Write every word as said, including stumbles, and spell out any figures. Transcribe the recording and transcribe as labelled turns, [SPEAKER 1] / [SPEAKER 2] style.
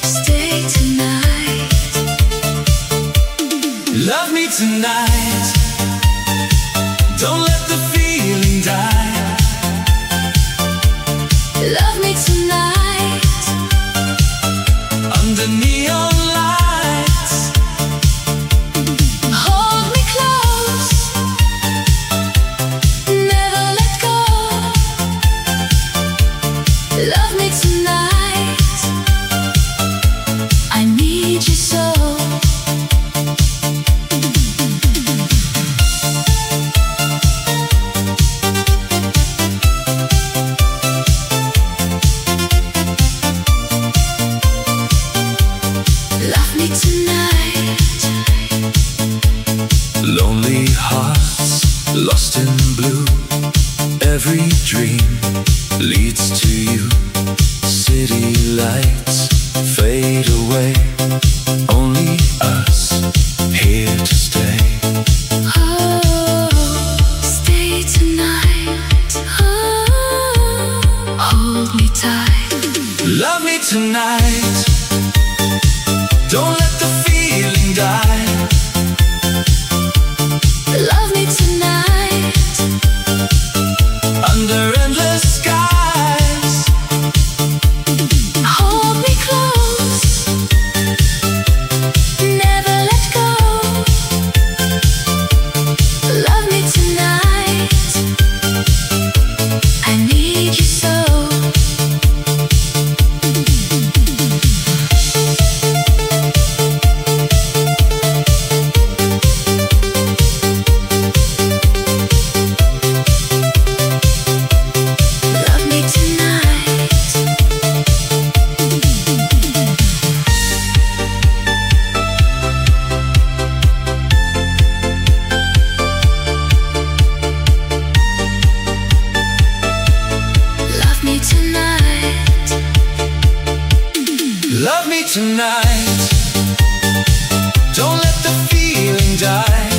[SPEAKER 1] Stay tonight.
[SPEAKER 2] Love me tonight. Don't let the feeling die.
[SPEAKER 1] Love me tonight.
[SPEAKER 2] Under neon lights.
[SPEAKER 1] Hold me close. Never let go. Love me tonight. I need you so. Love me tonight.
[SPEAKER 2] Lonely hearts lost in blue. Every dream leads to you. City lights fade away. Only us here to stay.
[SPEAKER 1] Oh, stay tonight. Oh, hold me tight.
[SPEAKER 2] Love me tonight. Don't let the feeling die.
[SPEAKER 1] Love me tonight.
[SPEAKER 2] Under endless skies.
[SPEAKER 1] Hold me close. Never let go. Love me tonight. I need you so. Love me tonight. Love me tonight.
[SPEAKER 2] Love me tonight. Don't let the feeling die.